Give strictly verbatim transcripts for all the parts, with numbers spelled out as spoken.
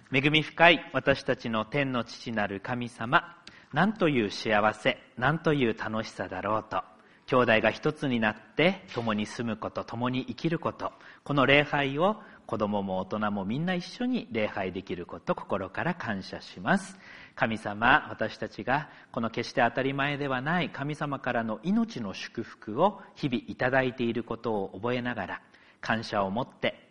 恵み深い私たちの天の父なる神様、なんという幸せ、なんという楽しさだろうと、兄弟が一つになって共に住むこと、共に生きること、この礼拝を子供も大人もみんな一緒に礼拝できること、心から感謝します。神様、私たちがこの決して当たり前ではない神様からの命の祝福を日々いただいていることを覚えながら、感謝を持って、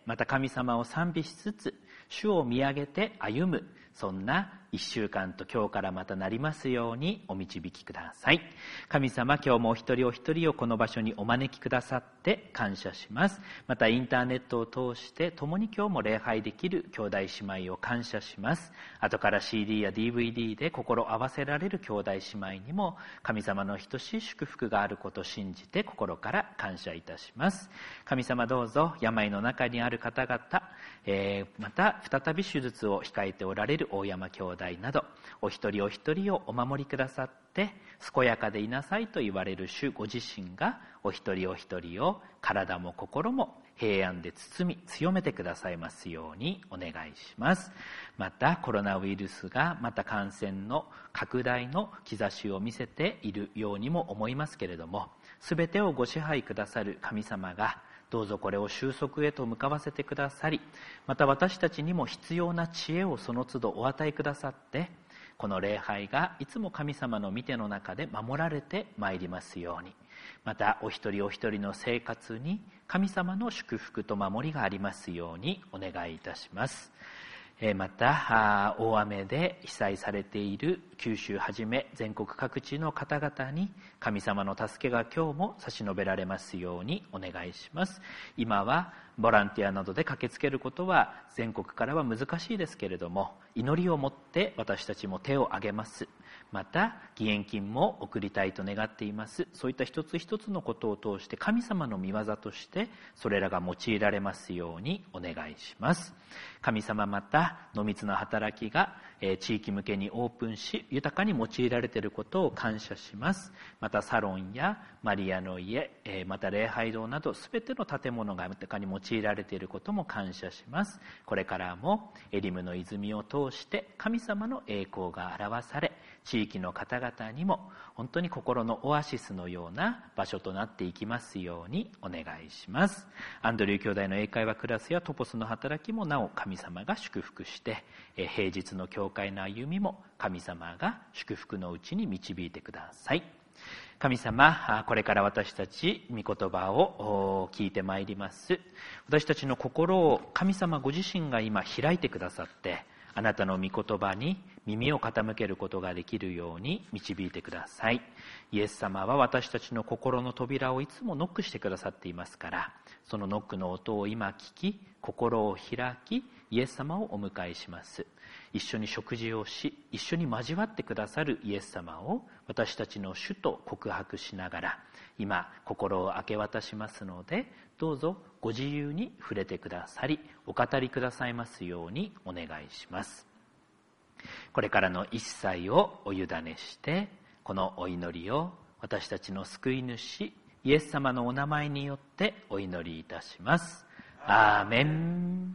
また神様を賛美しつつ、主を見上げて歩む、そんな一週間と今日からまたなりますようにお導きください。神様、今日もお一人お一人をこの場所にお招きくださって感謝します。またインターネットを通して共に今日も礼拝できる兄弟姉妹を感謝します。後から シーディー や ディーブイディー で心合わせられる兄弟姉妹にも神様の等しい祝福があることを信じて心から感謝いたします。神様、どうぞ病の中にある方々、えー、また再び手術を控えておられる大山兄弟など、お一人お一人をお守りくださって健やかでいなさいと言われる主ご自身がお一人お一人を体も心も平安で包み強めてくださいますようにお願いします。またコロナウイルスがまた感染の拡大の兆しを見せているようにも思いますけれども、すべてをご支配くださる神様がどうぞこれを収束へと向かわせてくださり、また私たちにも必要な知恵をその都度お与えくださって、この礼拝がいつも神様の御手の中で守られてまいりますように、またお一人お一人の生活に神様の祝福と守りがありますようにお願いいたします。また大雨で被災されている九州はじめ全国各地の方々に神様の助けが今日も差し伸べられますようにお願いします。今はボランティアなどで駆けつけることは全国からは難しいですけれども、祈りをもって私たちも手を挙げます。また義援金も送りたいと願っています。そういった一つ一つのことを通して神様の御業としてそれらが用いられますようにお願いします。神様、また濃密な働きが地域向けにオープンし豊かに用いられていることを感謝します。またサロンやマリアの家、また礼拝堂などすべての建物が豊かに用いられていることも感謝します。これからもエリムの泉を通して神様の栄光が表され、地域の方々にも本当に心のオアシスのような場所となっていきますようにお願いします。アンドリュー兄弟の英会話クラスやトポスの働きもなお神様が祝福して、平日の教会の歩みも神様が祝福のうちに導いてください。神様、これから私たち御言葉を聞いてまいります。私たちの心を神様ご自身が今開いてくださって、あなたの御言葉に耳を傾けることができるように導いてください。イエス様は私たちの心の扉をいつもノックしてくださっていますから、そのノックの音を今聞き、心を開き、イエス様をお迎えします。一緒に食事をし、一緒に交わってくださるイエス様を私たちの主と告白しながら、今心を明け渡しますので、どうぞご自由に触れてくださり、お語りくださいますようにお願いします。これからの一切をお委ねして、このお祈りを私たちの救い主イエス様のお名前によってお祈りいたします。アーメン。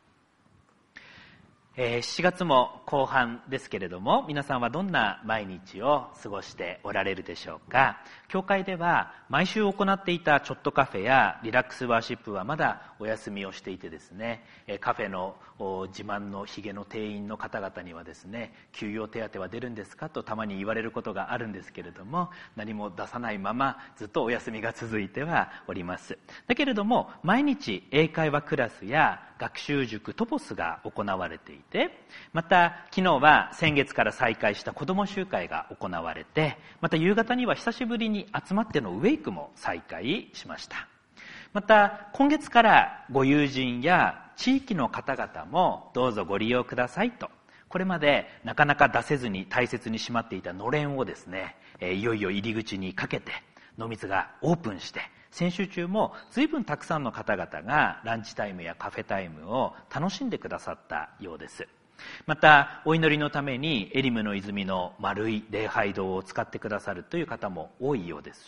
えー、しがつも後半ですけれども、皆さんはどんな毎日を過ごしておられるでしょうか。教会では毎週行っていたちょっとカフェやリラックスワーシップはまだお休みをしていてですね、カフェの自慢のひげの店員の方々にはですね、休養手当は出るんですかとたまに言われることがあるんですけれども、何も出さないままずっとお休みが続いてはおります。だけれども毎日英会話クラスや学習塾トポスが行われていて、また昨日は先月から再開した子ども集会が行われて、また夕方には久しぶりに集まってのウェイクも再開しました。また今月からご友人や地域の方々もどうぞご利用くださいと、これまでなかなか出せずに大切にしまっていたのれんをですね、いよいよ入り口にかけて濃密がオープンして、先週中も随分たくさんの方々がランチタイムやカフェタイムを楽しんでくださったようです。またお祈りのためにエリムの泉の丸い礼拝堂を使ってくださるという方も多いようですし、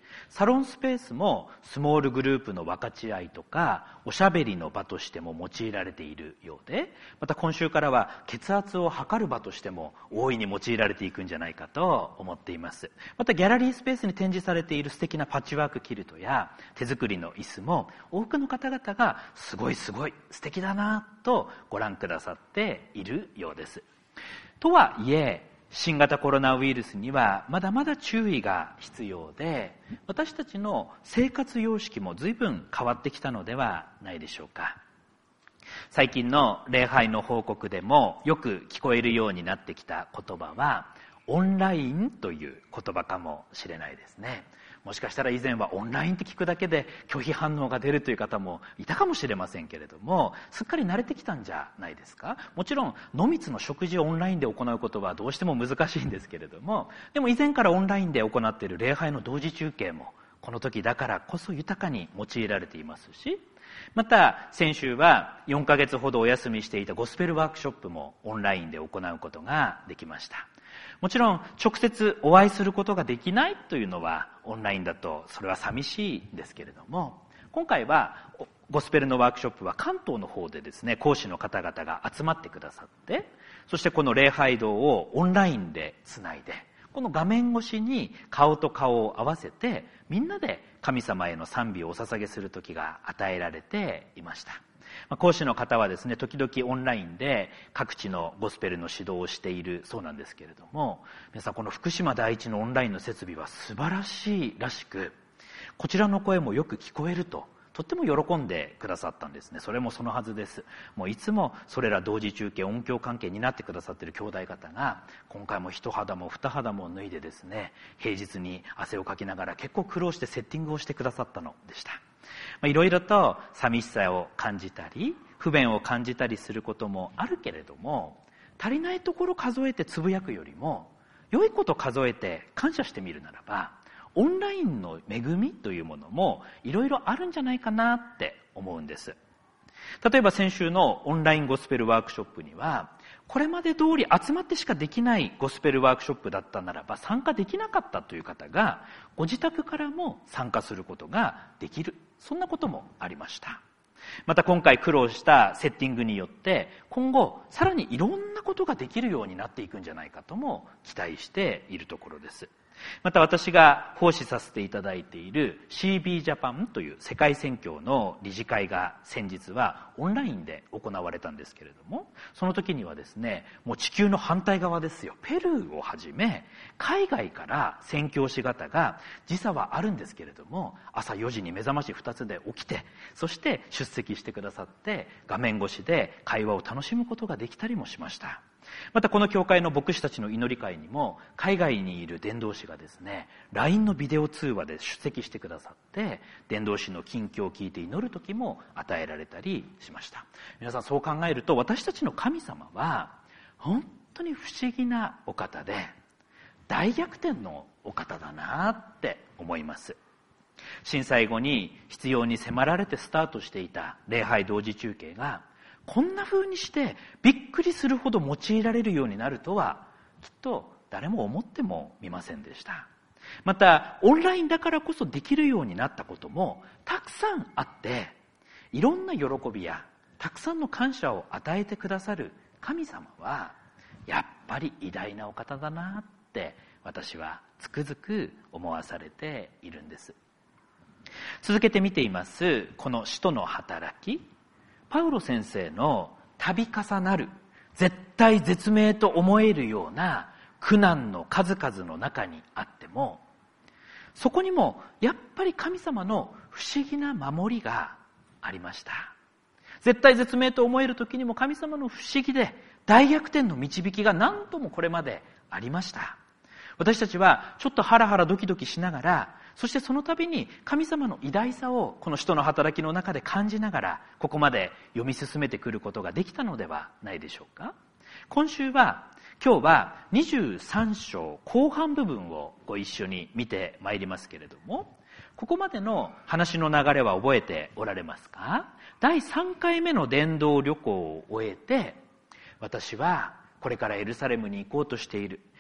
サロンスペースもスモールグループの分かち合いとかおしゃべりの場としても用いられているようで、また今週からは血圧を測る場としても大いに用いられていくんじゃないかと思っています。またギャラリースペースに展示されている素敵なパッチワークキルトや手作りの椅子も多くの方々がすごいすごい素敵だなとご覧くださっているようです。とはいえ新型コロナウイルスにはまだまだ注意が必要で、私たちの生活様式も随分変わってきたのではないでしょうか。最近の礼拝の報告でもよく聞こえるようになってきた言葉はオンラインという言葉かもしれないですね。もしかしたら以前はオンラインって聞くだけで拒否反応が出るという方もいたかもしれませんけれども、すっかり慣れてきたんじゃないですか。もちろん濃密の食事をオンラインで行うことはどうしても難しいんですけれども、でも以前からオンラインで行っている礼拝の同時中継もこの時だからこそ豊かに用いられていますし、また先週はよんかげつほどお休みしていたゴスペルワークショップもオンラインで行うことができました。もちろん直接お会いすることができないというのはオンラインだとそれは寂しいんですけれども、今回はゴスペルのワークショップは関東の方でですね、講師の方々が集まってくださって、そしてこの礼拝堂をオンラインでつないで、この画面越しに顔と顔を合わせてみんなで神様への賛美をお捧げする時が与えられていました。講師の方はですね、時々オンラインで各地のゴスペルの指導をしているそうなんですけれども、皆さんこの福島第一のオンラインの設備は素晴らしいらしく、こちらの声もよく聞こえるととっても喜んでくださったんですね。それもそのはずです。もういつもそれら同時中継音響関係になってくださっている兄弟方が今回も一肌も二肌も脱いでですね、平日に汗をかきながら結構苦労してセッティングをしてくださったのでした。いろいろと寂しさを感じたり不便を感じたりすることもあるけれども、足りないところ数えてつぶやくよりも良いこと数えて感謝してみるならば、オンラインの恵みというものもいろいろあるんじゃないかなって思うんです。例えば先週のオンラインゴスペルワークショップには、これまで通り集まってしかできないゴスペルワークショップだったならば参加できなかったという方がご自宅からも参加することができる、そんなこともありました。また今回苦労したセッティングによって今後さらにいろんなことができるようになっていくんじゃないかとも期待しているところです。また私が奉仕させていただいている シービー ジャパンという世界宣教の理事会が先日はオンラインで行われたんですけれども、その時にはですね、もう地球の反対側ですよ、ペルーをはじめ海外から宣教師方が時差はあるんですけれども、朝よじに目覚ましふたつで起きて、そして出席してくださって画面越しで会話を楽しむことができたりもしました。またこの教会の牧師たちの祈り会にも海外にいる伝道師がですね、 ライン のビデオ通話で出席してくださって伝道師の近況を聞いて祈る時も与えられたりしました。皆さんそう考えると、私たちの神様は本当に不思議なお方で大逆転のお方だなって思います。震災後に必要に迫られてスタートしていた礼拝同時中継がこんな風にしてびっくりするほど用いられるようになるとはきっと誰も思ってもみませんでした。またオンラインだからこそできるようになったこともたくさんあって、いろんな喜びやたくさんの感謝を与えてくださる神様はやっぱり偉大なお方だなって私はつくづく思わされているんです。続けて見ていますこの使徒の働き、パウロ先生の度重なる絶対絶命と思えるような苦難の数々の中にあっても、そこにもやっぱり神様の不思議な守りがありました。絶対絶命と思える時にも神様の不思議で大逆転の導きが何度もこれまでありました。私たちはちょっとハラハラドキドキしながら、そしてその度に神様の偉大さをこの使徒の働きの中で感じながら、ここまで読み進めてくることができたのではないでしょうか。今週は今日はにじゅうさん章後半部分をご一緒に見てまいりますけれども、ここまでの話の流れは覚えておられますか？だいさんかいめの伝道旅行を終えて、私はこれからエルサレムに行こうとしている。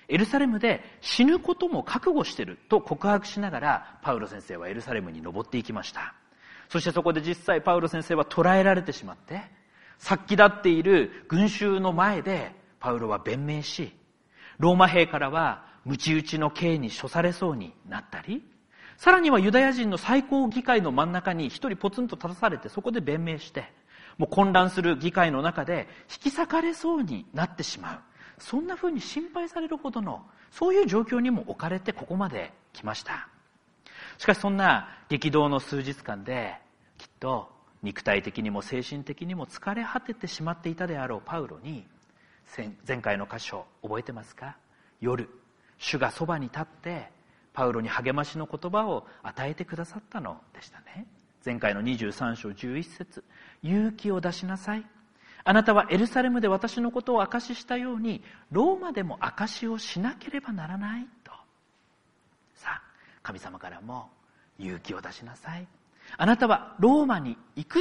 エルサレムで死ぬことも覚悟していると告白しながら、パウロ先生はエルサレムに登っていきました。そしてそこで実際パウロ先生は捕らえられてしまって、殺気立っている群衆の前でパウロは弁明し、ローマ兵からは鞭打ちの刑に処されそうになったり、さらにはユダヤ人の最高議会の真ん中に一人ポツンと立たされて、そこで弁明して、もう混乱する議会の中で引き裂かれそうになってしまう。そんな風に心配されるほどの、そういう状況にも置かれてここまで来ました。しかしそんな激動の数日間で、きっと肉体的にも精神的にも疲れ果ててしまっていたであろうパウロに、前回の箇所覚えてますか？夜、主がそばに立ってパウロに励ましの言葉を与えてくださったのでしたね。前回のにじゅうさん章じゅういち節、勇気を出しなさい。あなたはエルサレムで私のことを証ししたように、ローマでも証しをしなければならないと。さあ、神様からも勇気を出しなさい。あなたはローマに行くって、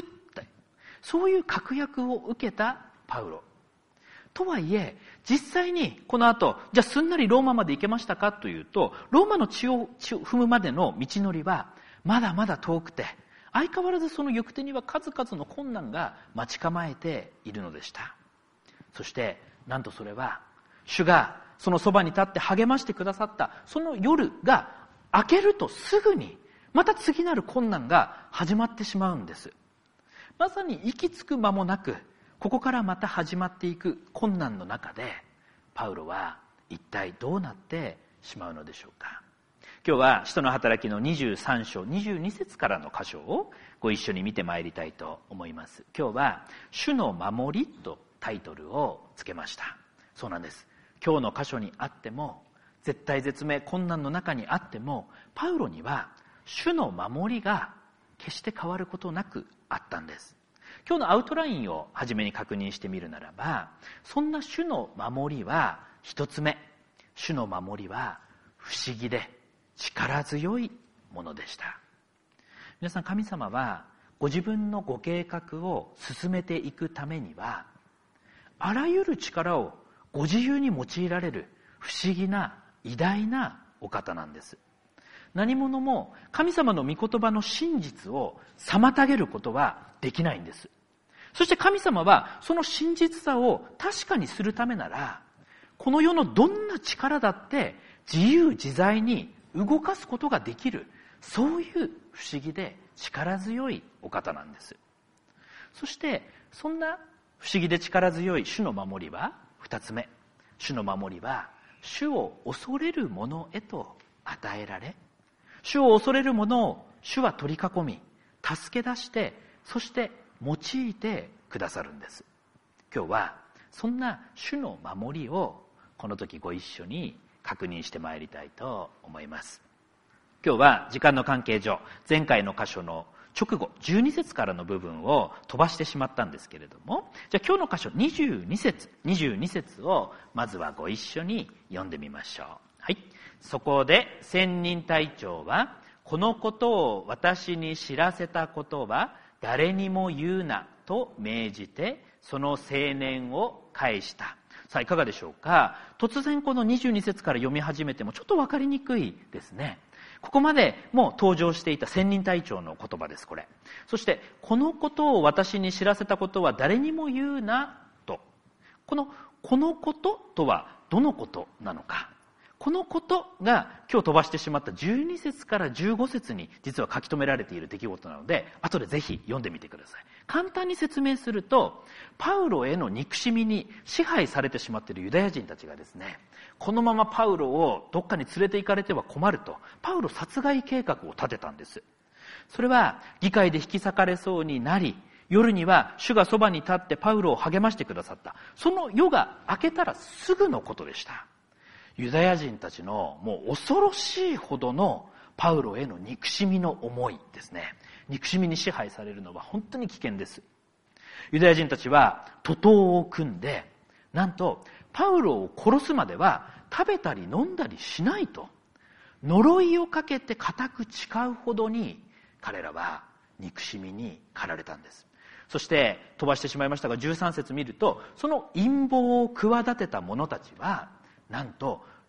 そういう確約を受けたパウロ。とはいえ、実際にこの後、じゃあすんなりローマまで行けましたかというと、ローマの地を踏むまでの道のりはまだまだ遠くて、相変わらずその行く手には数々の困難が待ち構えているのでした。そしてなんとそれは、主がそのそばに立って励ましてくださったその夜が明けるとすぐに、また次なる困難が始まってしまうんです。まさに行き着く間もなく、ここからまた始まっていく困難の中で、パウロは一体どうなってしまうのでしょうか。今日は使徒の働きのにじゅうさん章にじゅうに節からの箇所をご一緒に見てまいりたいと思います。今日は主の守りとタイトルをつけました。そうなんです。今日の箇所にあっても、絶体絶命困難の中にあっても、パウロには主の守りが決して変わることなくあったんです。今日のアウトラインを初めに確認してみるならば、そんな主の守りは一つ目、主の守りは不思議で力強いものでした。皆さん、神様はご自分のご計画を進めていくためには、あらゆる力をご自由に用いられる不思議な偉大なお方なんです。何者も神様の御言葉の真実を妨げることはできないんです。そして神様はその真実さを確かにするためなら、この世のどんな力だって自由自在に動かすことができる、そういう不思議で力強いお方なんです。そしてそんな不思議で力強い主の守りは二つ目、主の守りは主を恐れる者へと与えられ、主を恐れる者を主は取り囲み、助け出して、そして用いてくださるんです。今日はそんな主の守りをこの時ご一緒に確認してまいりたいと思います。今日は時間の関係上、前回の箇所の直後じゅうに節からの部分を飛ばしてしまったんですけれども、じゃあ今日の箇所にじゅうに節にじゅうに節をまずはご一緒に読んでみましょう。はい。そこで千人隊長は、このことを私に知らせたことは誰にも言うなと命じて、その青年を返した。さあ、いかがでしょうか。突然このにじゅうに節から読み始めてもちょっとわかりにくいですね。ここまでもう登場していた千人隊長の言葉です、これ。そして、このことを私に知らせたことは誰にも言うなと。この、このこととはどのことなのか。このことが今日飛ばしてしまったじゅうに節からじゅうご節に実は書き留められている出来事なので、後でぜひ読んでみてください。簡単に説明すると、パウロへの憎しみに支配されてしまっているユダヤ人たちがですね、このままパウロをどっかに連れて行かれては困ると、パウロ殺害計画を立てたんです。それは議会で引き裂かれそうになり、夜には主がそばに立ってパウロを励ましてくださった。その夜が明けたらすぐのことでした。ユダヤ人たちのもう恐ろしいほどのパウロへの憎しみの思いですね。憎しみに支配されるのは本当に危険です。ユダヤ人たちは徒党を組んで、なんとパウロを殺すまでは食べたり飲んだりしないと、呪いをかけて固く誓うほどに彼らは憎しみに駆られたんです。そして飛ばしてしまいましたがじゅうさん節見ると、その陰謀を企てた者たちはなんと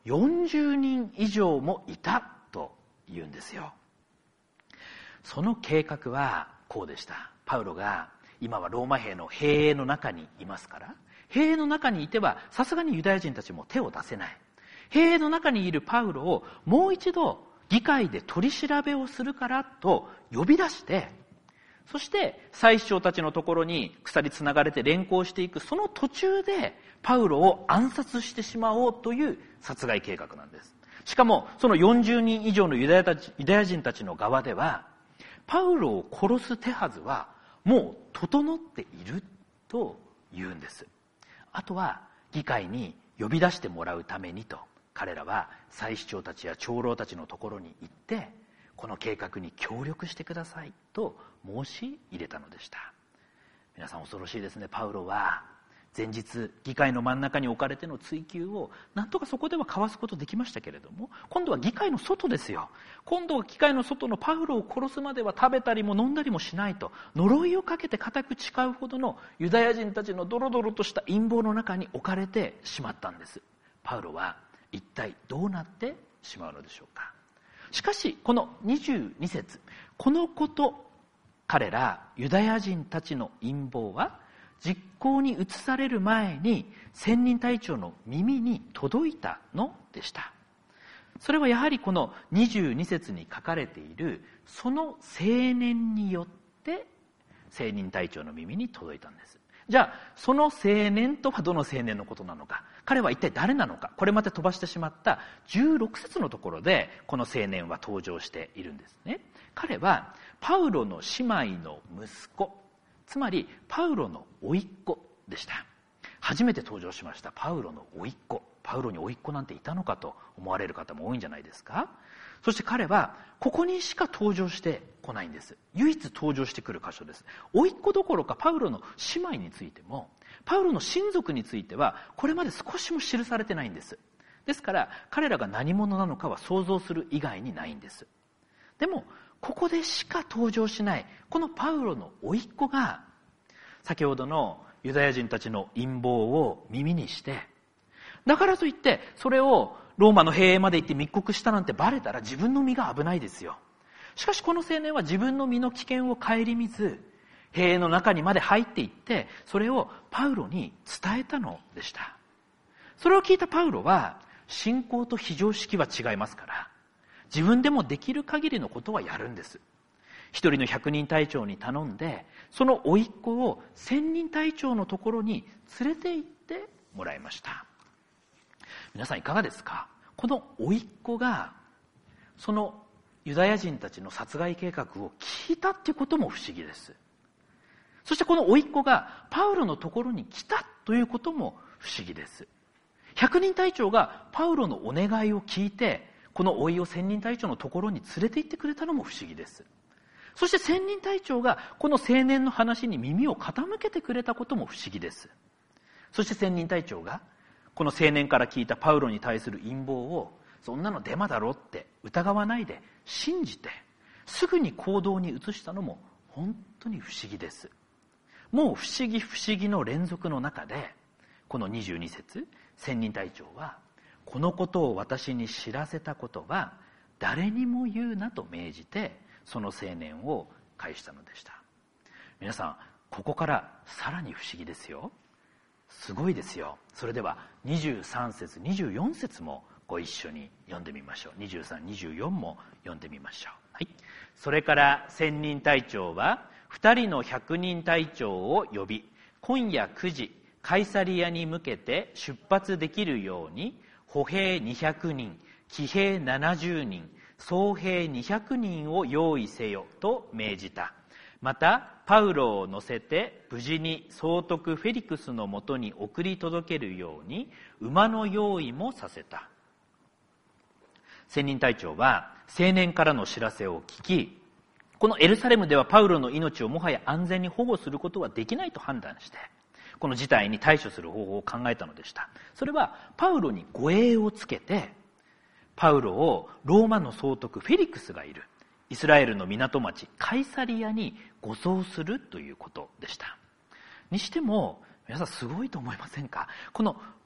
よんじゅうにん以上もいたと言うんですよ。その計画はこうでした。パウロが今はローマ兵の兵営の中にいますから、兵営の中にいてはさすがにユダヤ人たちも手を出せない。兵営の中にいるパウロをもう一度議会で取り調べをするからと呼び出して、そして祭司長たちのところに鎖つながれて連行していくその途中でパウロを暗殺してしまおうという殺害計画なんです。しかもそのよんじゅうにん以上のユダヤたち、ユダヤ人たちの側ではパウロを殺す手はずはもう整っていると言うんです。あとは議会に呼び出してもらうためにと、彼らは祭司長たちや長老たちのところに行って、この計画に協力してくださいと申し入れたのでした。皆さん恐ろしいですね。パウロは前日議会の真ん中に置かれての追及をなんとかそこではかわすことできましたけれども、今度は議会の外ですよ。今度は議会の外のパウロを殺すまでは食べたりも飲んだりもしないと呪いをかけて固く誓うほどのユダヤ人たちのドロドロとした陰謀の中に置かれてしまったんです。パウロは一体どうなってしまうのでしょうか。しかしこのにじゅうに節、このこと彼らユダヤ人たちの陰謀は実行に移される前に千人隊長の耳に届いたのでした。それはやはりこのにじゅうに節に書かれているその青年によって千人隊長の耳に届いたんです。じゃあその青年とはどの青年のことなのか、彼は一体誰なのか、これまで飛ばしてしまったじゅうろく節のところでこの青年は登場しているんですね。彼はパウロの姉妹の息子、つまりパウロの甥っ子でした。初めて登場しました。パウロの甥っ子。パウロに甥っ子なんていたのかと思われる方も多いんじゃないですか。そして彼はここにしか登場してこないんです。唯一登場してくる箇所です。甥っ子どころかパウロの姉妹についても、パウロの親族についてはこれまで少しも記されてないんです。ですから彼らが何者なのかは想像する以外にないんです。でもここでしか登場しないこのパウロの甥っ子が先ほどのユダヤ人たちの陰謀を耳にして、だからといってそれをローマの兵営まで行って密告したなんてバレたら自分の身が危ないですよ。しかしこの青年は自分の身の危険を顧みず兵営の中にまで入っていってそれをパウロに伝えたのでした。それを聞いたパウロは信仰と非常識は違いますから自分でもできる限りのことはやるんです。一人の百人隊長に頼んでその甥っ子を千人隊長のところに連れて行ってもらいました。皆さんいかがですか。この甥っ子がそのユダヤ人たちの殺害計画を聞いたっていうことも不思議です。そしてこの甥っ子がパウロのところに来たということも不思議です。百人隊長がパウロのお願いを聞いてこの甥を千人隊長のところに連れて行ってくれたのも不思議です。そして千人隊長がこの青年の話に耳を傾けてくれたことも不思議です。そして千人隊長がこの青年から聞いたパウロに対する陰謀をそんなのデマだろって疑わないで信じてすぐに行動に移したのも本当に不思議です。もう不思議不思議の連続の中でこのにじゅうに節、千人隊長はこのことを私に知らせたことは誰にも言うなと命じてその青年を返したのでした。皆さんここからさらに不思議ですよ。すごいですよ。それではにじゅうさん節にじゅうよん節もご一緒に読んでみましょう。にじゅうさん、にじゅうよんも読んでみましょう。はい。それから千人隊長は二人の百人隊長を呼び、今夜くじカイサリアに向けて出発できるように歩兵にひゃくにん、騎兵ななじゅうにん、総兵にひゃくにんを用意せよと命じた。またパウロを乗せて無事に総督フェリクスのもとに送り届けるように馬の用意もさせた。千人隊長は青年からの知らせを聞き、このエルサレムではパウロの命をもはや安全に保護することはできないと判断してこの事態に対処する方法を考えたのでした。それはパウロに護衛をつけてパウロをローマの総督フェリクスがいるイスラエルの港町カイサリアに護送するということでした。にしても皆さんすごいと思いませんか。この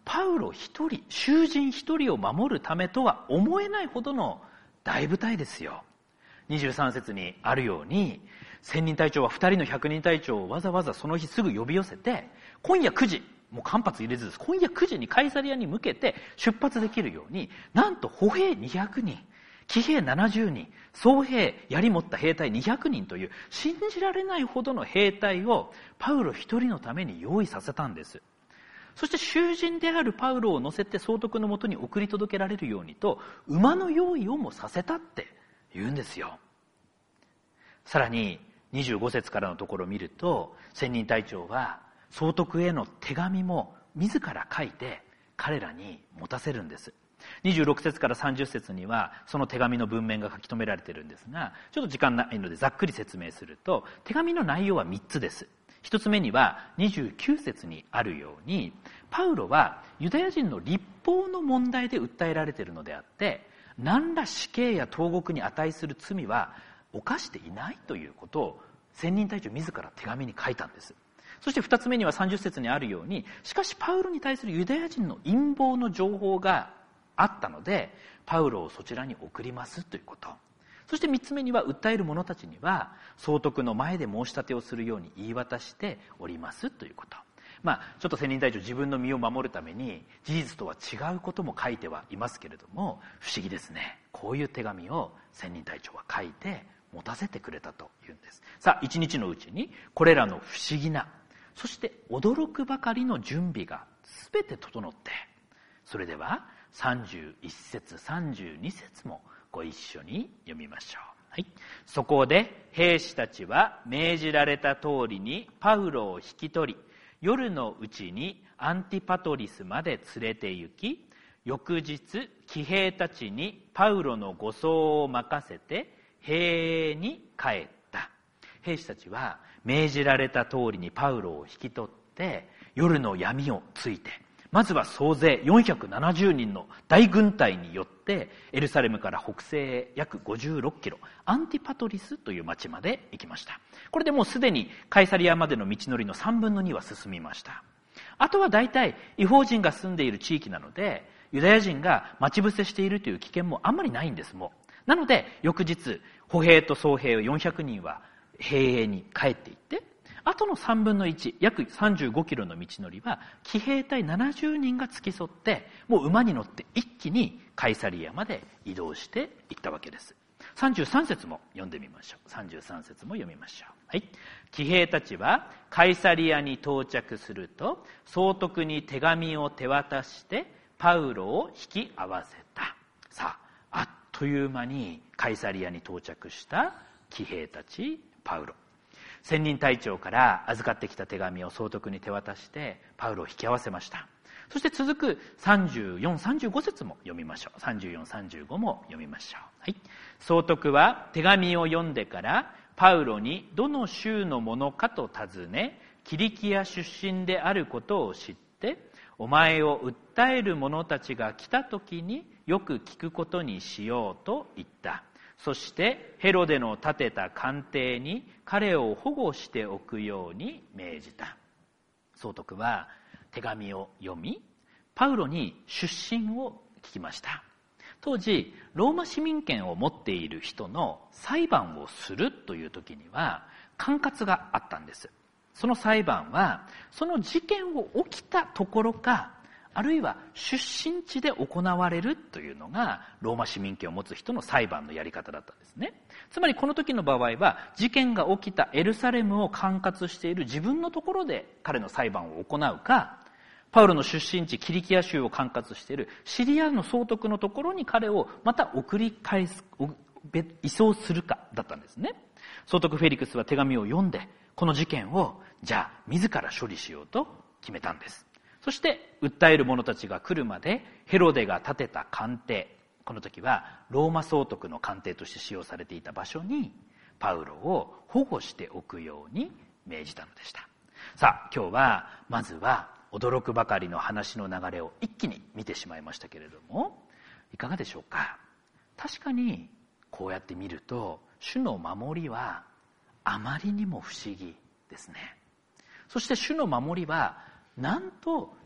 パウロ一人、囚人一人を守るためとは思えないほどの大部隊ですよ。にじゅうさん節にあるように、千人隊長は二人の百人隊長をわざわざその日すぐ呼び寄せて、今夜くじ、もう間髪入れずです、今夜くじにカイサリアに向けて出発できるように、なんと歩兵にひゃくにん、騎兵ななじゅうにん、総兵、槍持った兵隊にひゃくにんという信じられないほどの兵隊をパウロ一人のために用意させたんです。そして囚人であるパウロを乗せて総督のもとに送り届けられるようにと、馬の用意をもさせたって言うんですよ。さらににじゅうご節からのところを見ると、千人隊長は総督への手紙も自ら書いて彼らに持たせるんです。にじゅうろく節からさんじゅう節にはその手紙の文面が書き留められているんですが、ちょっと時間ないのでざっくり説明すると、手紙の内容はみっつです。一つ目にはにじゅうきゅう節にあるように、パウロはユダヤ人の立法の問題で訴えられているのであって、何ら死刑や投獄に値する罪は犯していないということを千人隊長自ら手紙に書いたんです。そして二つ目にはさんじゅう節にあるように、しかしパウロに対するユダヤ人の陰謀の情報があったので、パウロをそちらに送りますということ。そして三つ目には、訴える者たちには総督の前で申し立てをするように言い渡しておりますということ。まあちょっと千人隊長、自分の身を守るために事実とは違うことも書いてはいますけれども、不思議ですね。こういう手紙を千人隊長は書いて持たせてくれたというんです。さあ、一日のうちにこれらの不思議な、そして驚くばかりの準備が全て整って、それではさんじゅういち節さんじゅうに節もご一緒に読みましょう。はい、そこで兵士たちは命じられた通りにパウロを引き取り、夜のうちにアンティパトリスまで連れて行き、翌日騎兵たちにパウロの護送を任せて兵に帰った。兵士たちは命じられた通りにパウロを引き取って、夜の闇をついて、まずは総勢よんひゃくななじゅうにんの大軍隊によってエルサレムから北西へ約ごじゅうろっキロ、アンティパトリスという町まで行きました。これでもうすでにカイサリアまでの道のりのさんぶんのには進みました。あとは大体異邦人が住んでいる地域なので、ユダヤ人が待ち伏せしているという危険もあんまりないんです。もうなので翌日、歩兵と総兵よんひゃくにんは兵営に帰っていって、あとのさんぶんのいち、約さんじゅうごキロの道のりは騎兵隊ななじゅうにんが付き添って、もう馬に乗って一気にカイサリアまで移動していったわけです。さんじゅうさん節も読んでみましょう。さんじゅうさん節も読みましょう。はい。騎兵たちはカイサリアに到着すると、総督に手紙を手渡してパウロを引き合わせた。さあ、あっという間にカイサリアに到着した騎兵たち、パウロ。千人隊長から預かってきた手紙を総督に手渡してパウロを引き合わせました。そして続くさんじゅうよん、さんじゅうご節も読みましょう。さんじゅうよん、さんじゅうごも読みましょう。はい。総督は手紙を読んでからパウロにどの州のものかと尋ね、キリキア出身であることを知って、お前を訴える者たちが来た時によく聞くことにしようと言った。そしてヘロデの立てた官邸に彼を保護しておくように命じた。総督は手紙を読み、パウロに出身を聞きました。当時ローマ市民権を持っている人の裁判をするという時には管轄があったんです。その裁判はその事件を起きたところか、あるいは出身地で行われるというのがローマ市民権を持つ人の裁判のやり方だったんですね。つまりこの時の場合は事件が起きたエルサレムを管轄している自分のところで彼の裁判を行うか、パウロの出身地キリキア州を管轄しているシリアの総督のところに彼をまた送り返す、移送するかだったんですね。総督フェリクスは手紙を読んで、この事件をじゃあ自ら処理しようと決めたんです。そして訴える者たちが来るまでヘロデが建てた官邸、この時はローマ総督の官邸として使用されていた場所にパウロを保護しておくように命じたのでした。さあ、今日はまずは驚くばかりの話の流れを一気に見てしまいましたけれども、いかがでしょうか。確かにこうやって見ると主の守りはあまりにも不思議ですね。そして主の守りはなんと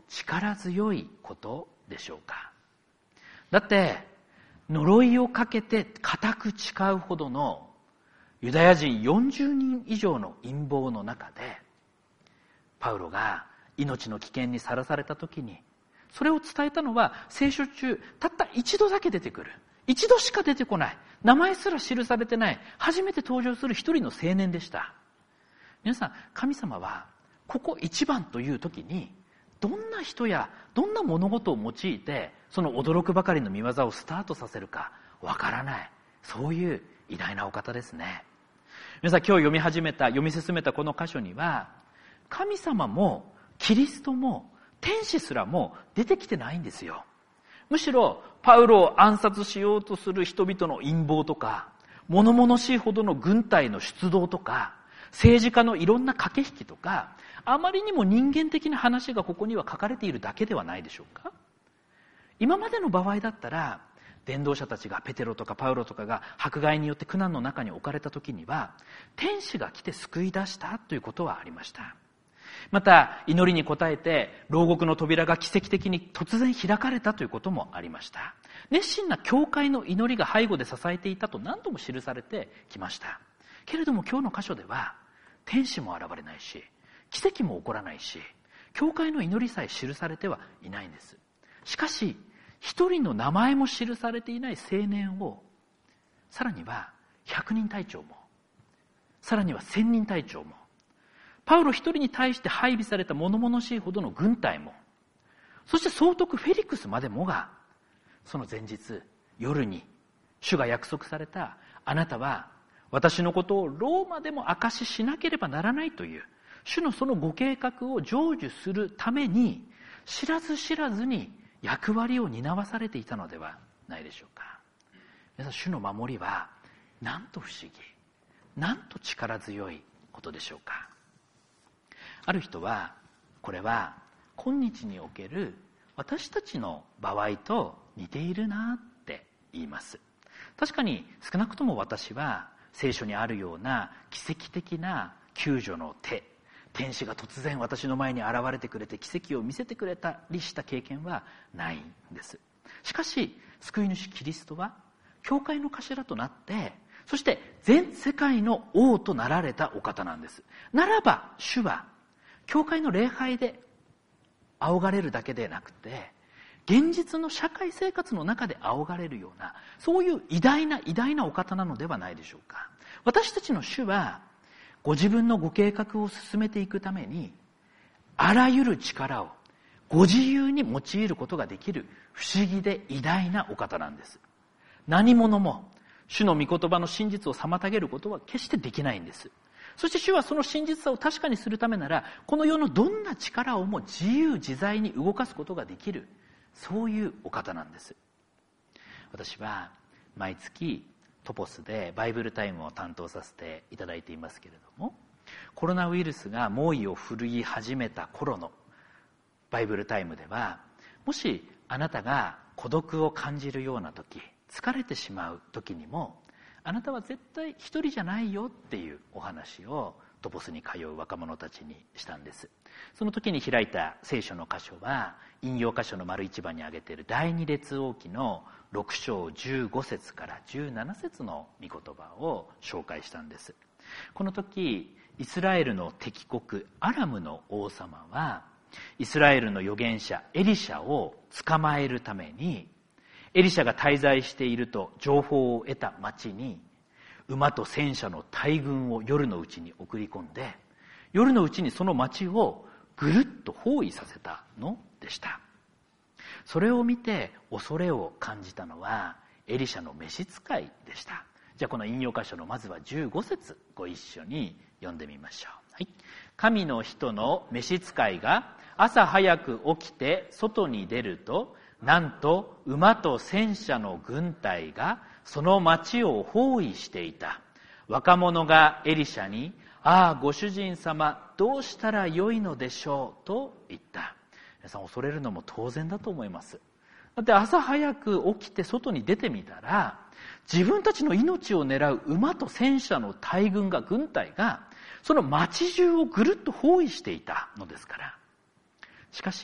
力強いことでしょうか。だって呪いをかけて固く誓うほどのユダヤ人よんじゅうにん以上の陰謀の中で、パウロが命の危険にさらされた時に、それを伝えたのは聖書中たった一度だけ出てくる、一度しか出てこない、名前すら記されてない、初めて登場する一人の青年でした。皆さん、神様はここ一番という時にどんな人やどんな物事を用いてその驚くばかりの御業をスタートさせるかわからない、そういう偉大なお方ですね。皆さん、今日読み始めた読み進めたこの箇所には、神様もキリストも天使すらも出てきてないんですよ。むしろパウロを暗殺しようとする人々の陰謀とか、物々しいほどの軍隊の出動とか、政治家のいろんな駆け引きとか、あまりにも人間的な話がここには書かれているだけではないでしょうか。今までの場合だったら、伝道者たちがペテロとかパウロとかが迫害によって苦難の中に置かれた時には、天使が来て救い出したということはありました。また祈りに応えて牢獄の扉が奇跡的に突然開かれたということもありました。熱心な教会の祈りが背後で支えていたと何度も記されてきました。けれども今日の箇所では天使も現れないし、奇跡も起こらないし、教会の祈りさえ記されてはいないんです。しかし一人の名前も記されていない青年を、さらには百人隊長も、さらには千人隊長も、パウロ一人に対して配備された物々しいほどの軍隊も、そして総督フェリクスまでもが、その前日夜に主が約束された、あなたは私のことをローマでも証ししなければならないという主のそのご計画を成就するために、知らず知らずに役割を担わされていたのではないでしょうか。皆さん、主の守りはなんと不思議、なんと力強いことでしょうか。ある人は、これは今日における私たちの場合と似ているなって言います。確かに少なくとも私は聖書にあるような奇跡的な救助の手、天使が突然私の前に現れてくれて奇跡を見せてくれたりした経験はないんです。しかし救い主キリストは教会の頭となって、そして全世界の王となられたお方なんです。ならば主は教会の礼拝で仰がれるだけでなくて、現実の社会生活の中で仰がれるような、そういう偉大な偉大なお方なのではないでしょうか。私たちの主はご自分のご計画を進めていくために、あらゆる力をご自由に用いることができる不思議で偉大なお方なんです。何者も主の御言葉の真実を妨げることは決してできないんです。そして主はその真実さを確かにするためなら、この世のどんな力をも自由自在に動かすことができる、そういうお方なんです。私は毎月トポスでバイブルタイムを担当させていただいていますけれども、コロナウイルスが猛威を振るい始めた頃のバイブルタイムでは、もしあなたが孤独を感じるような時、疲れてしまう時にも、あなたは絶対一人じゃないよっていうお話をトポスに通う若者たちにしたんです。その時に開いた聖書の箇所は、引用箇所の丸一番に挙げている第二列王記のろく章じゅうご節からじゅうなな節の御言葉を紹介したんです。この時、イスラエルの敵国アラムの王様は、イスラエルの預言者エリシャを捕まえるために、エリシャが滞在していると情報を得た町に馬と戦車の大軍を夜のうちに送り込んで、夜のうちにその町をぐるっと包囲させたのでした。それを見て恐れを感じたのはエリシャの召使いでした。じゃあこの引用箇所のまずはじゅうご節ご一緒に読んでみましょう。はい、神の人の召使いが朝早く起きて外に出ると、なんと馬と戦車の軍隊がその町を包囲していた。若者がエリシャに、ああご主人様、どうしたらよいのでしょうと言った。皆さん、恐れるのも当然だと思います。だって朝早く起きて外に出てみたら、自分たちの命を狙う馬と戦車の大軍が軍隊がその町中をぐるっと包囲していたのですから。しかし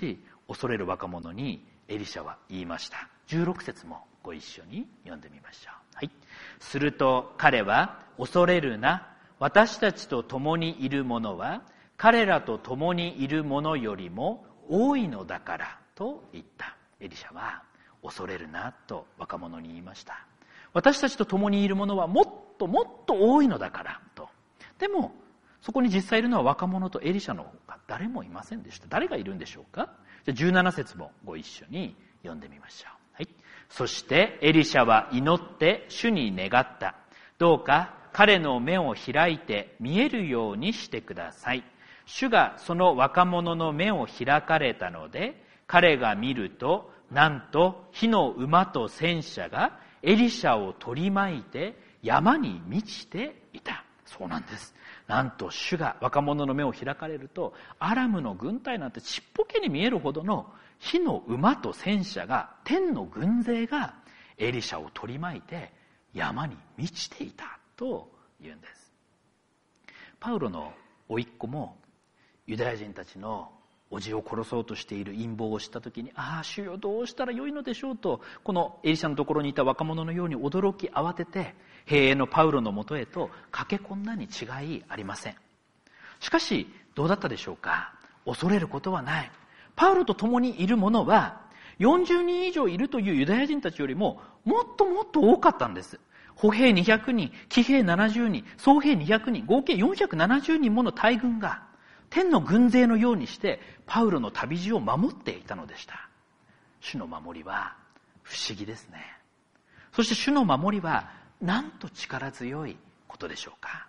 恐れる若者にエリシャは言いました。じゅうろく節もご一緒に読んでみましょう。はい。すると彼は、恐れるな、私たちと共にいる者は彼らと共にいる者よりも多いのだからと言った。エリシャは恐れるなと若者に言いました。私たちと共にいる者はもっともっと多いのだからと。でもそこに実際いるのは若者とエリシャのほか誰もいませんでした。誰がいるんでしょうか。じゃあじゅうなな節もご一緒に読んでみましょう。はい。そしてエリシャは祈って主に願った。どうか彼の目を開いて見えるようにしてください。主がその若者の目を開かれたので、彼が見ると、なんと火の馬と戦車がエリシャを取り巻いて山に満ちていた。そうなんです。なんと主が若者の目を開かれると、アラムの軍隊なんてちっぽけに見えるほどの火の馬と戦車が、天の軍勢がエリシャを取り巻いて山に満ちていたと言うんです。パウロの甥っ子もユダヤ人たちの叔父を殺そうとしている陰謀を知った時に、ああ主よどうしたらよいのでしょうと、このエリシャのところにいた若者のように驚き慌てて兵営のパウロのもとへと駆け込んだに違いありません。しかしどうだったでしょうか。恐れることはない。パウロと共にいる者はよんじゅうにん以上いるというユダヤ人たちよりももっともっと多かったんです。歩兵にひゃくにん、騎兵ななじゅうにん、総兵にひゃくにん、合計よんひゃくななじゅうにんもの大軍が天の軍勢のようにしてパウロの旅路を守っていたのでした。主の守りは不思議ですね。そして主の守りはなんと力強いことでしょうか。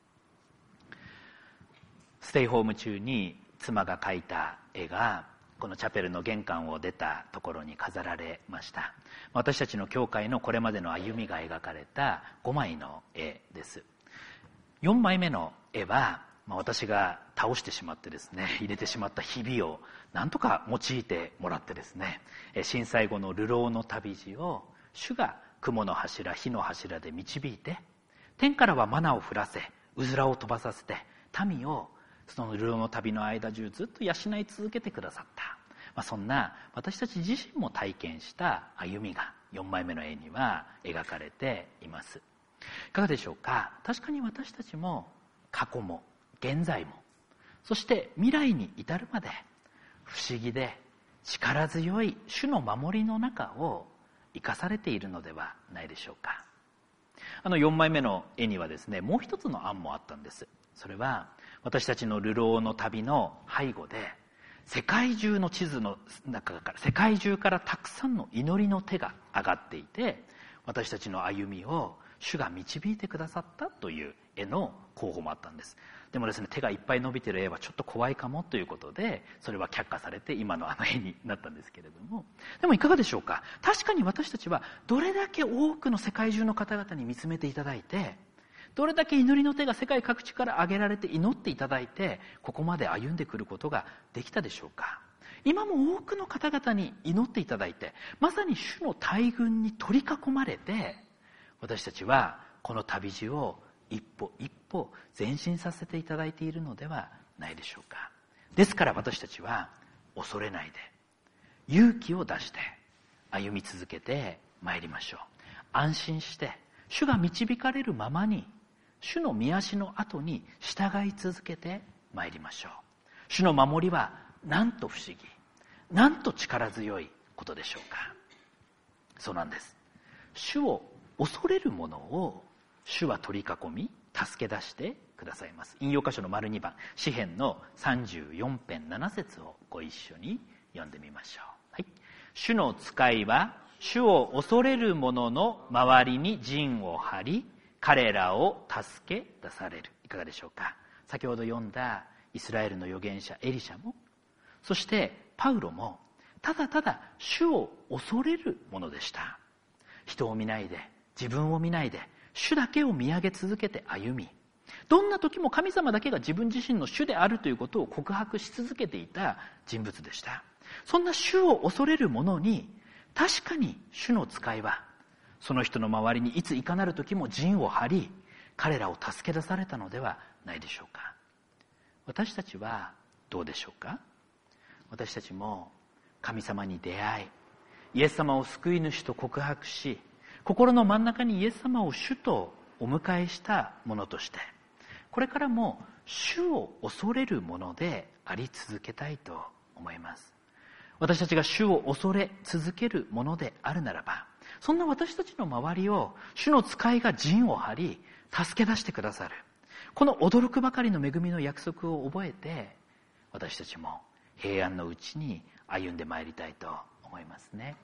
ステイホーム中に妻が描いた絵がこのチャペルの玄関を出たところに飾られました。私たちの教会のこれまでの歩みが描かれたごまいの絵です。よんまいめの絵は、まあ、私が倒してしまってですね、入れてしまったひびをなんとか用いてもらってですね、震災後の流浪の旅路を主が雲の柱、火の柱で導いて、天からはマナを降らせ、うずらを飛ばさせて、民をその流浪の旅の間中ずっと養い続けてくださった。まあ、そんな私たち自身も体験した歩みがよんまいめの絵には描かれています。いかがでしょうか。確かに私たちも過去も現在も、そして未来に至るまで不思議で力強い主の守りの中を生かされているのではないでしょうか。あのよんまいめの絵にはですね、もう一つの案もあったんです。それは私たちの流浪の旅の背後で、世界中の地図の中から世界中からたくさんの祈りの手が上がっていて、私たちの歩みを主が導いてくださったという絵の候補もあったんです。でもですね、手がいっぱい伸びている絵はちょっと怖いかもということで、それは却下されて今のあの絵になったんですけれども、でもいかがでしょうか。確かに私たちはどれだけ多くの世界中の方々に見つめていただいて、どれだけ祈りの手が世界各地から挙げられて祈っていただいて、ここまで歩んでくることができたでしょうか。今も多くの方々に祈っていただいて、まさに主の大軍に取り囲まれて、私たちはこの旅路を一歩一歩前進させていただいているのではないでしょうか。ですから私たちは恐れないで、勇気を出して歩み続けてまいりましょう。安心して主が導かれるままに、主の御足の後に従い続けてまいりましょう。主の守りはなんと不思議、なんと力強いことでしょうか。そうなんです。主を恐れるものを主は取り囲み助け出してくださいます。引用箇所の丸にばん、詩編のさんじゅうよんぺんなな節をご一緒に読んでみましょう。はい、主の使いは主を恐れる者の周りに陣を張り、彼らを助け出される。いかがでしょうか。先ほど読んだイスラエルの預言者エリシャも、そしてパウロもただただ主を恐れるものでした。人を見ないで、自分を見ないで、主だけを見上げ続けて歩み、どんな時も神様だけが自分自身の主であるということを告白し続けていた人物でした。そんな主を恐れる者に、確かに主の使いはその人の周りにいついかなる時も陣を張り、彼らを助け出されたのではないでしょうか。私たちはどうでしょうか。私たちも神様に出会い、イエス様を救い主と告白し、心の真ん中にイエス様を主とお迎えしたものとして、これからも主を恐れるものであり続けたいと思います。私たちが主を恐れ続けるものであるならば、そんな私たちの周りを主の使いが陣を張り助け出してくださる、この驚くばかりの恵みの約束を覚えて、私たちも平安のうちに歩んでまいりたいと思いますね。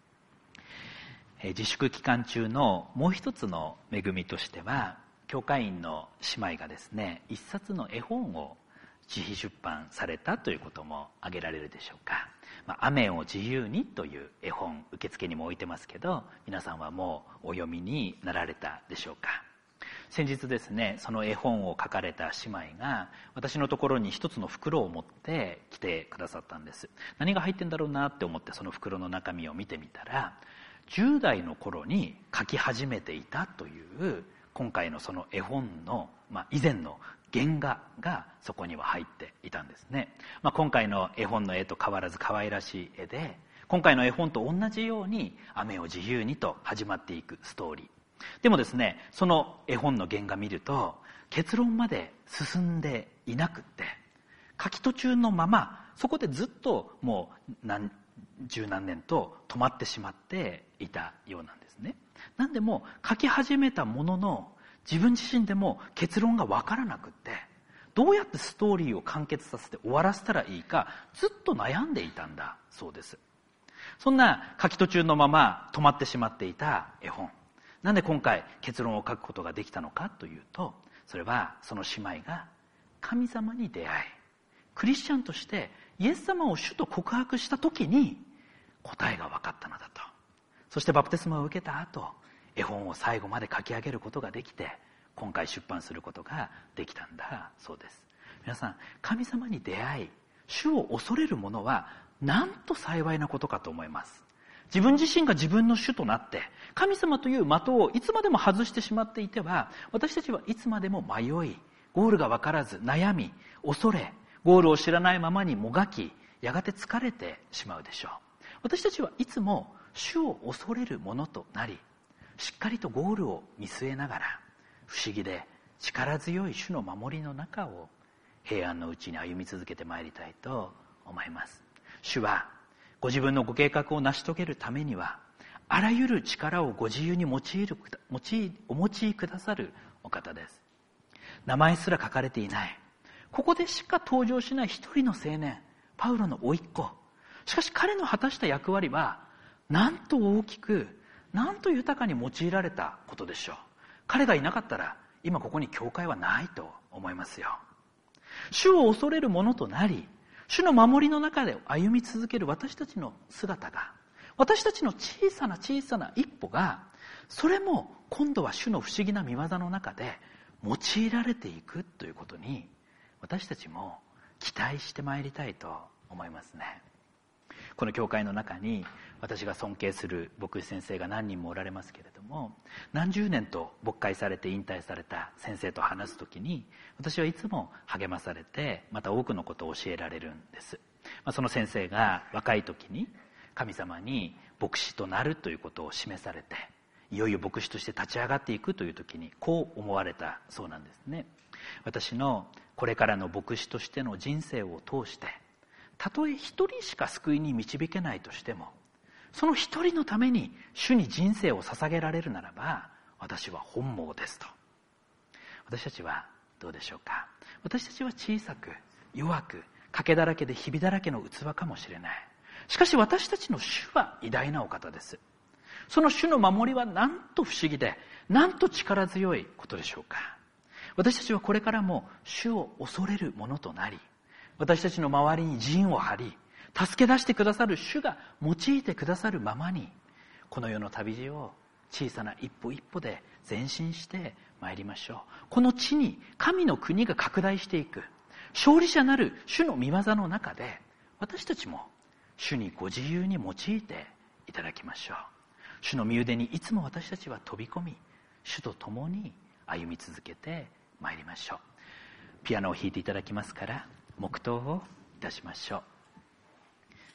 自粛期間中のもう一つの恵みとしては、教会員の姉妹がですね、一冊の絵本を自費出版されたということも挙げられるでしょうか。まあ、雨を自由にという絵本、受付にも置いてますけど、皆さんはもうお読みになられたでしょうか。先日ですね、その絵本を書かれた姉妹が私のところに一つの袋を持って来てくださったんです。何が入ってんだろうなって思ってその袋の中身を見てみたら、じゅう代の頃に書き始めていたという今回のその絵本の、まあ、以前の原画がそこには入っていたんですね。まあ、今回の絵本の絵と変わらず可愛らしい絵で、今回の絵本と同じように雨を自由にと始まっていくストーリーでもですね、その絵本の原画見ると結論まで進んでいなくって、書き途中のままそこでずっともう何十何年と止まってしまっていたようなんですね。なんでも書き始めたものの自分自身でも結論が分からなくって、どうやってストーリーを完結させて終わらせたらいいかずっと悩んでいたんだそうです。そんな書き途中のまま止まってしまっていた絵本、なんで今回結論を書くことができたのかというと、それはその姉妹が神様に出会い、クリスチャンとしてイエス様を主と告白した時に答えが分かったのだと。そしてバプテスマを受けた後、絵本を最後まで書き上げることができて、今回出版することができたんだそうです。皆さん、神様に出会い主を恐れる者はなんと幸いなことかと思います。自分自身が自分の主となって神様という的をいつまでも外してしまっていては、私たちはいつまでも迷い、ゴールが分からず悩み、恐れ、ゴールを知らないままにもがき、やがて疲れてしまうでしょう。私たちはいつも主を恐れるものとなり、しっかりとゴールを見据えながら、不思議で力強い主の守りの中を平安のうちに歩み続けてまいりたいと思います。主はご自分のご計画を成し遂げるためには、あらゆる力をご自由に用いる、用い、お持ちくださるお方です。名前すら書かれていない、ここでしか登場しない一人の青年、パウロの甥っ子。しかし彼の果たした役割は、なんと大きく、なんと豊かに用いられたことでしょう。彼がいなかったら、今ここに教会はないと思いますよ。主を恐れるものとなり、主の守りの中で歩み続ける私たちの姿が、私たちの小さな小さな一歩が、それも今度は主の不思議な御業の中で用いられていくということに、私たちも期待してまいりたいと思いますね。この教会の中に私が尊敬する牧師先生が何人もおられますけれども、何十年と牧会されて引退された先生と話すときに、私はいつも励まされて、また多くのことを教えられるんです。まあ、その先生が若い時に神様に牧師となるということを示されて、いよいよ牧師として立ち上がっていくという時にこう思われたそうなんですね。私のこれからの牧師としての人生を通して、たとえ一人しか救いに導けないとしても、その一人のために主に人生を捧げられるならば、私は本望ですと。私たちはどうでしょうか。私たちは小さく弱く賭けだらけでひびだらけの器かもしれない。しかし私たちの主は偉大なお方です。その主の守りはなんと不思議で、なんと力強いことでしょうか。私たちはこれからも主を恐れるものとなり、私たちの周りに陣を張り、助け出してくださる主が用いてくださるままに、この世の旅路を小さな一歩一歩で前進してまいりましょう。この地に神の国が拡大していく、勝利者なる主の御業の中で、私たちも主にご自由に用いていただきましょう。主の御腕にいつも私たちは飛び込み、主と共に歩み続けてまいりましょう。ピアノを弾いていただきますから、黙祷をいたしましょう。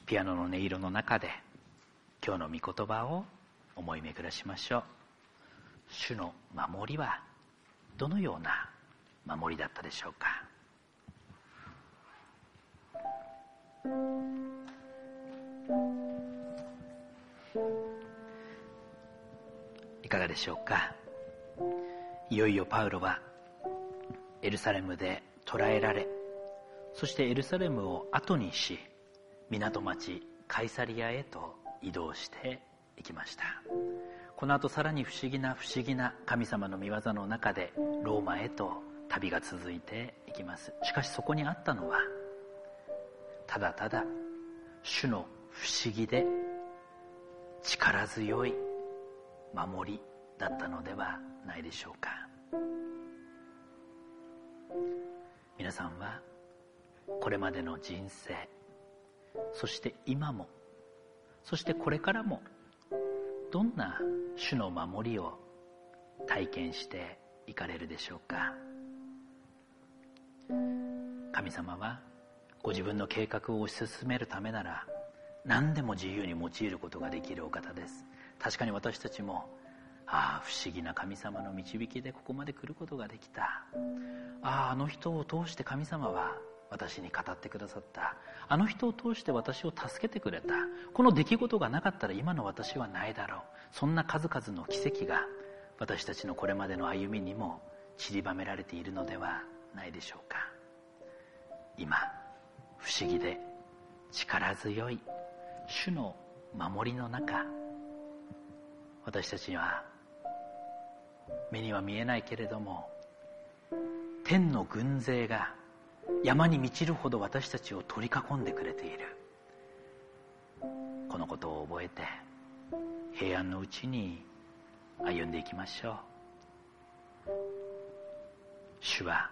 ピアノの音色の中で今日の御言葉を思い巡らしましょう。主の守りはどのような守りだったでしょうか。いかがでしょうか。いよいよパウロはエルサレムで捕らえられ、そしてエルサレムを後にし、港町カイサリアへと移動していきました。この後さらに不思議な不思議な神様の御業の中でローマへと旅が続いていきます。しかしそこにあったのはただただ主の不思議で力強い守りだったのではないでしょうか。皆さんはこれまでの人生、そして今も、そしてこれからもどんな主の守りを体験していかれるでしょうか。神様はご自分の計画を推し進めるためなら何でも自由に用いることができるお方です。確かに私たちも、ああ不思議な神様の導きでここまで来ることができた、あああの人を通して神様は私に語ってくださった、あの人を通して私を助けてくれた、この出来事がなかったら今の私はないだろう。そんな数々の奇跡が私たちのこれまでの歩みにも散りばめられているのではないでしょうか。今不思議で力強い主の守りの中、私たちには目には見えないけれども天の軍勢が山に満ちるほど私たちを取り囲んでくれている。このことを覚えて平安のうちに歩んでいきましょう。主は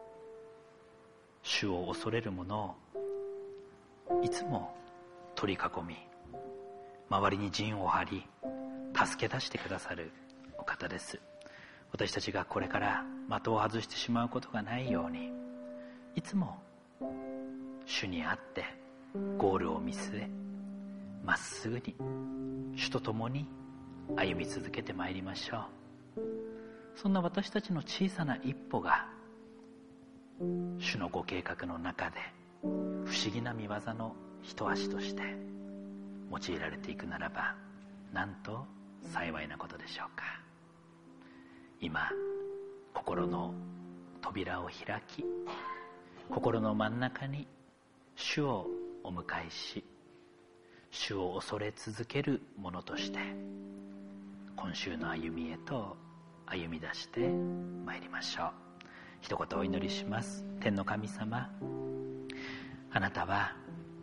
主を恐れる者をいつも取り囲み、周りに陣を張り助け出してくださるお方です。私たちがこれから的を外してしまうことがないように、いつも主にあってゴールを見据え、まっすぐに主と共に歩み続けてまいりましょう。そんな私たちの小さな一歩が主のご計画の中で不思議な御業の一足として用いられていくならば、なんと幸いなことでしょうか。今心の扉を開き、心の真ん中に主をお迎えし、主を恐れ続ける者として今週の歩みへと歩み出してまいりましょう。一言お祈りします。天の神様、あなたは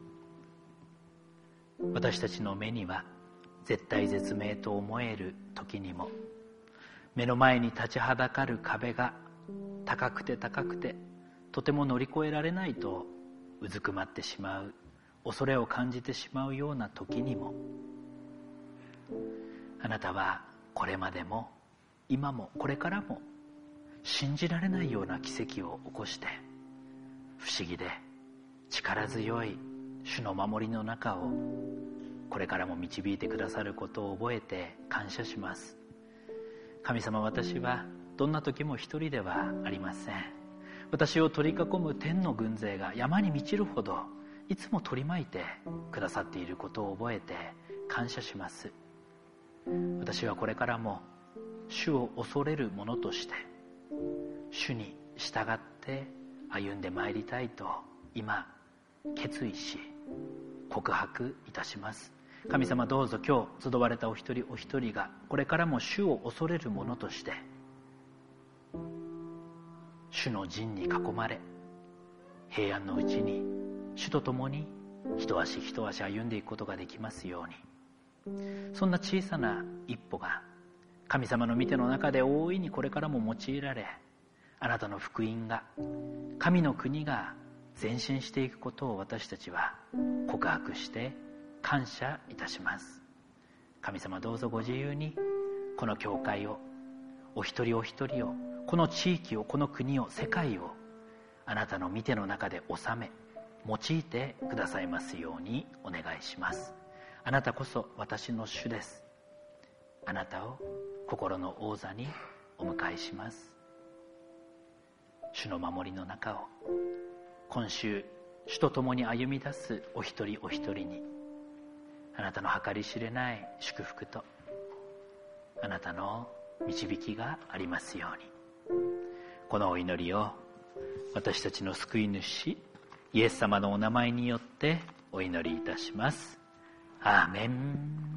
私たちの目には絶対絶命と思える時にも、目の前に立ちはだかる壁が高くて高くてとても乗り越えられないとうずくまってしまう、恐れを感じてしまうような時にも、あなたはこれまでも今もこれからも信じられないような奇跡を起こして、不思議で力強い主の守りの中をこれからも導いてくださることを覚えて感謝します。神様、私はどんな時も一人ではありません。私を取り囲む天の軍勢が山に満ちるほどいつも取り巻いてくださっていることを覚えて感謝します。私はこれからも主を恐れる者として主に従って歩んでまいりたいと今決意し告白いたします。神様、どうぞ今日集われたお一人お一人がこれからも主を恐れる者として主の陣に囲まれ、平安のうちに主と共に一足一足歩んでいくことができますように、そんな小さな一歩が神様の御手の中で大いにこれからも用いられ、あなたの福音が、神の国が前進していくことを私たちは告白して感謝いたします。神様、どうぞご自由にこの教会を、お一人お一人を、この地域を、この国を、世界をあなたの御手の中で治め用いてくださいますようにお願いします。あなたこそ私の主です。あなたを心の王座にお迎えします。主の守りの中を今週主と共に歩み出すお一人お一人にあなたの計り知れない祝福とあなたの導きがありますように。このお祈りを私たちの救い主イエス様のお名前によってお祈りいたします。アーメン。